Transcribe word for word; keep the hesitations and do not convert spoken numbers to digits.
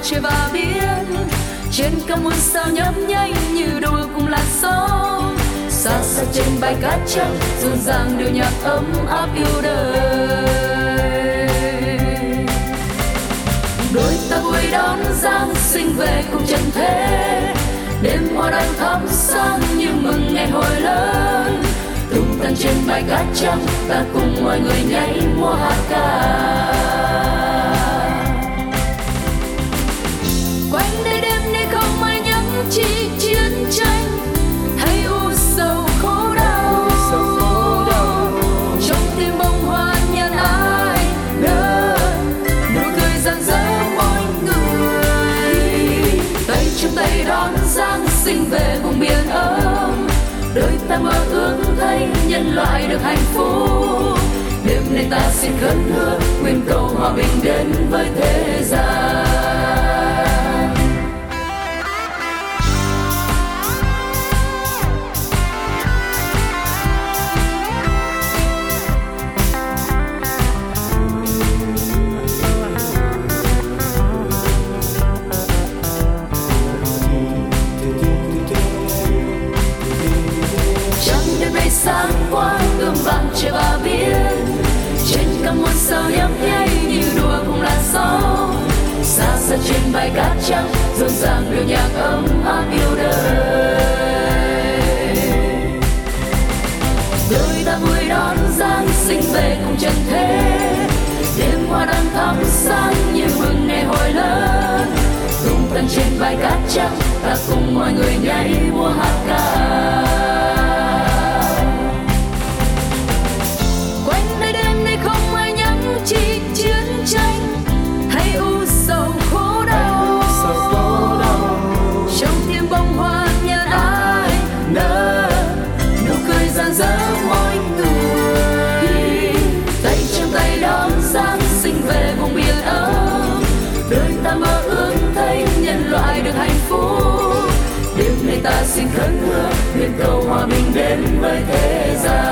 trời và biển, trên cao muôn sao nhấp nháy như đua cùng làn sóng. Xa xa trên bãi cát trắng rộn ràng điệu nhạc ấm áp yêu đời. Đôi ta vui đón Giáng sinh về cùng trần thế, đêm hoa đang thắp sáng như mừng ngày hội lớn. Tung tăng trên bãi cát trắng ta cùng mọi người nhảy múa hát ca. Quanh đây đêm nay không ai nhắc chi chiến tranh hay u sầu khổ đau. Trong tim bông hoa nhân ai lớn, nụ cười rạng rỡ mỗi người. Tay trong tay đón Giáng sinh về vùng biển ấm, đôi ta mơ ước thấy nhân loại được hạnh phúc. Đêm nay ta xin khấn hứa nguyện cầu hòa bình đến với thế gian. Sáng qua ươm vàng trời và biển, trên cao muôn sao nhấp nháy như đùa cùng làn sóng. Xa xa trên bãi cát trắng rộn ràng điệu nhạc ấm áp yêu đời. Đôi ta vui đón Giáng sinh về cùng trần thế, đêm hoa đang thắp sáng như mừng ngày hội lớn. Tung tăng trên bãi cát trắng ta cùng mọi người nhảy múa hát ca. Chi chiến tranh hay u sầu khổ đau, trong tim bông hoa nhân ai nở, nụ cười rạng rỡ mỗi người. Tay trong tay đón Giáng sinh về vùng biển ấm, đôi ta mơ ước thấy nhân loại được hạnh phúc. Đêm nay ta xin khấn hứa nguyện cầu hòa bình đến với thế gian.